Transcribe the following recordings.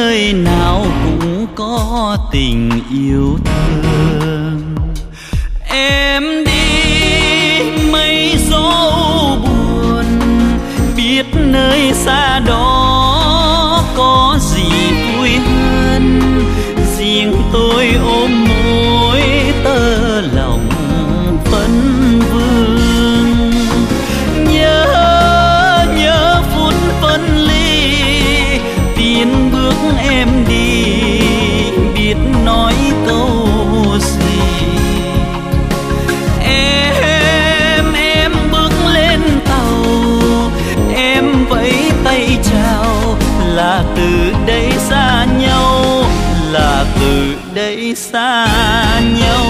nơi nào cũng có tình yêu thương. Em đi mây gió buồn, biết nơi xa đó có gì vui hơn. Riêng tôi ôm mối tơ lòng vấn vương. Nhớ phút phân ly, tiến bước em đi biết nói câu gì. Em bước lên tàu, em vẫy tay chào, là từ đây xa nhau, là từ đây xa nhau.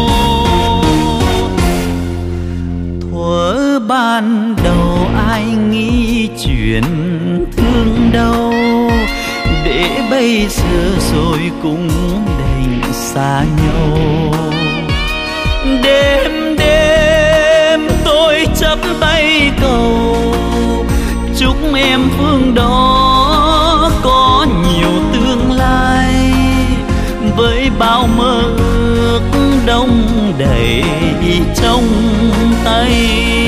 Thuở ban đầu ai nghĩ chuyện thương đâu, để bây giờ rồi cũng đành xa nhau. Đêm đêm tôi chắp tay cầu, chúc em phương đó có nhiều tương lai, với bao mơ ước đông đầy trong tay.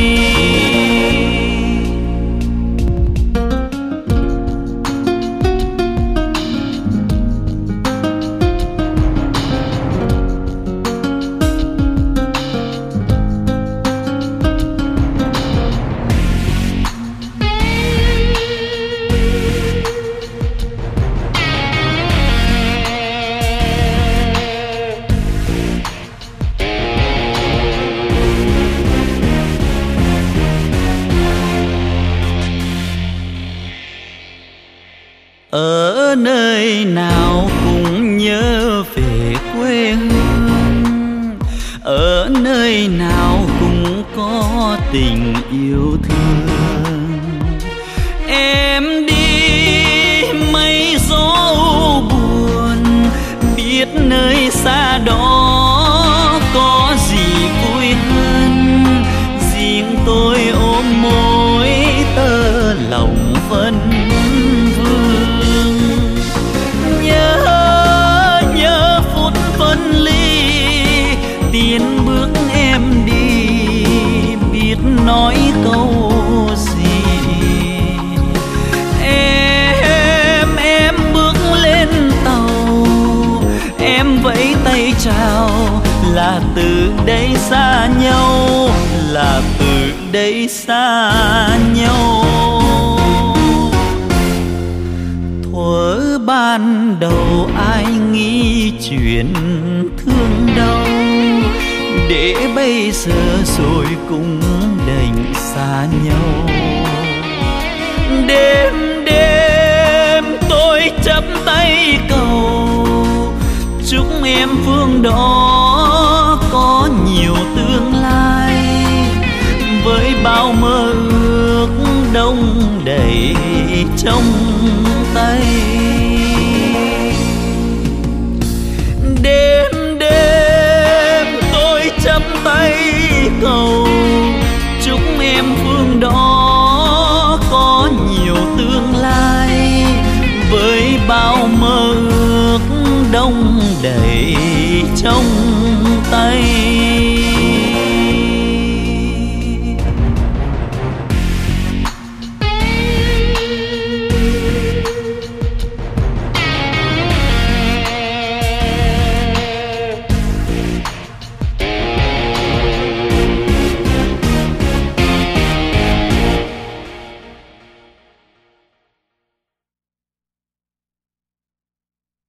Ở nơi nào cũng nhớ về quê hương, ở nơi nào cũng có tình yêu thương. Em đi mây gió buồn, biết nơi xa đó có gì vui hơn. Riêng tôi ôm mối tơ lòng vấn vương. Nhớ phút phân ly, tiến bước em đi biết nói câu gì. Em bước lên tàu, em vẫy tay chào, là từ đây xa nhau, là từ đây xa nhau. Thuở ban đầu ai nghĩ chuyện thương đâu, để bây giờ rồi cũng đành xa nhau. Đêm đêm tôi chắp tay cầu, chúc em phương đó có nhiều tương lai, với bao mơ ước đông đầy trong tay. Đêm đêm tôi chắp tay cầu, chúc em phương đó có nhiều tương lai, với bao mơ ước đông đầy trong tay.